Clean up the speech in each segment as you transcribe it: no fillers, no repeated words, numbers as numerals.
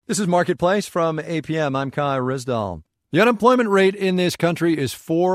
This is Marketplace from APM. I'm Kai Rizdal. The unemployment rate in this country is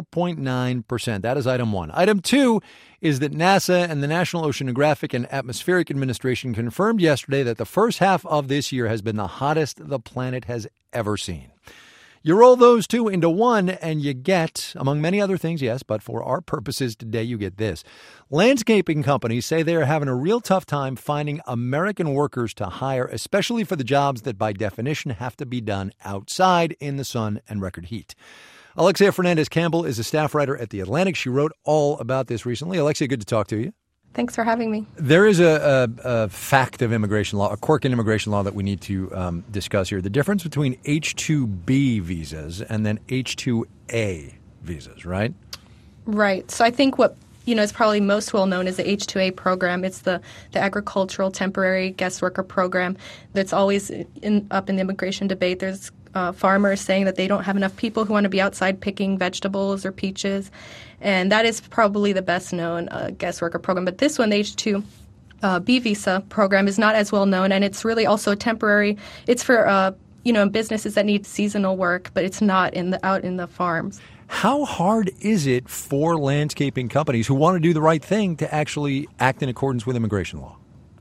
4.9%. That is item one. Item two is that NASA and the National Oceanographic and Atmospheric Administration confirmed yesterday that the first half of this year has been the hottest the planet has ever seen. You roll those two into one and you get, among many other things, yes, but for our purposes today, you get this. Landscaping companies say they are having a real tough time finding American workers to hire, especially for the jobs that by definition have to be done outside in the sun and record heat. Alexia Fernandez-Campbell is a staff writer at The Atlantic. She wrote all about this recently. Alexia, good to talk to you. Thanks for having me. There is a fact of immigration law, a quirk in immigration law that we need to discuss here. The difference between H-2B visas and then H-2A visas, right? Right. So I think what is probably most well known is the H-2A program. It's the agricultural temporary guest worker program that's always up in the immigration debate. There's farmers saying that they don't have enough people who want to be outside picking vegetables or peaches. And that is probably the best known guest worker program. But this one, the H-2B visa program, is not as well known. And it's really also temporary. It's for businesses that need seasonal work, but it's not out in the farms. How hard is it for landscaping companies who want to do the right thing to actually act in accordance with immigration law?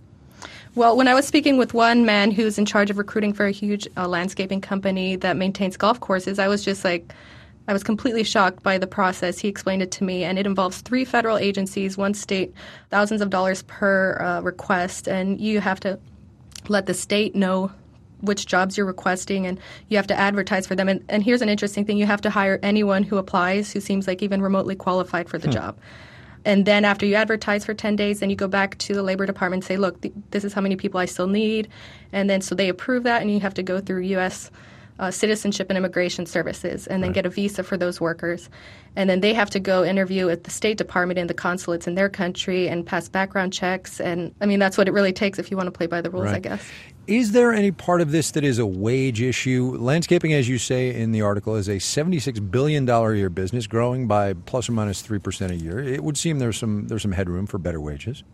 Well, when I was speaking with one man who's in charge of recruiting for a huge landscaping company that maintains golf courses, I was completely shocked by the process. He explained it to me, and it involves 3 federal agencies, 1 state, thousands of dollars per request, and you have to let the state know which jobs you're requesting, and you have to advertise for them. And here's an interesting thing. You have to hire anyone who applies who seems like even remotely qualified for the job. And then after you advertise for 10 days, then you go back to the Labor Department and say, look, this is how many people I still need. And then so they approve that, and you have to go through U.S. Citizenship and Immigration Services and then get a visa for those workers. And then they have to go interview at the State Department and the consulates in their country and pass background checks. And, I mean, that's what it really takes if you want to play by the rules, I guess. Is there any part of this that is a wage issue? Landscaping, as you say in the article, is a $76 billion a year business growing by plus or minus 3% a year. It would seem there's some headroom for better wages.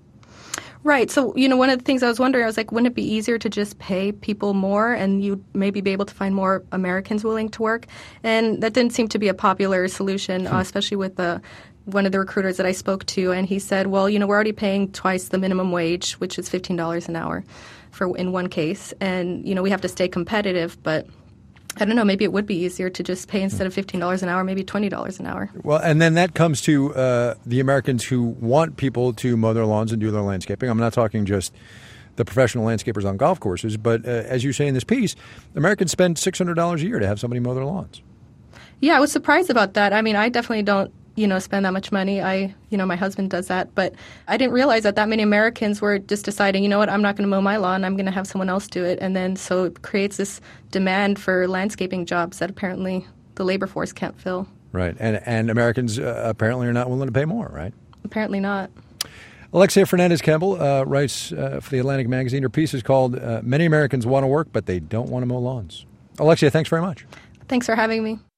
Right. So, one of the things I was wondering, I was like, wouldn't it be easier to just pay people more and you'd maybe be able to find more Americans willing to work? And that didn't seem to be a popular solution, especially with one of the recruiters that I spoke to. And he said, well, we're already paying twice the minimum wage, which is $15 an hour in one case. And, we have to stay competitive, but I don't know, maybe it would be easier to just pay instead of $15 an hour, maybe $20 an hour. Well, and then that comes to the Americans who want people to mow their lawns and do their landscaping. I'm not talking just the professional landscapers on golf courses, but as you say in this piece, Americans spend $600 a year to have somebody mow their lawns. Yeah, I was surprised about that. I mean, I definitely don't spend that much money. My husband does that. But I didn't realize that many Americans were just deciding, I'm not going to mow my lawn. I'm going to have someone else do it. And then so it creates this demand for landscaping jobs that apparently the labor force can't fill. Right. And Americans apparently are not willing to pay more, right? Apparently not. Alexia Fernandez-Campbell writes for The Atlantic magazine. Her piece is called Many Americans Want to Work, but They Don't Want to Mow Lawns. Alexia, thanks very much. Thanks for having me.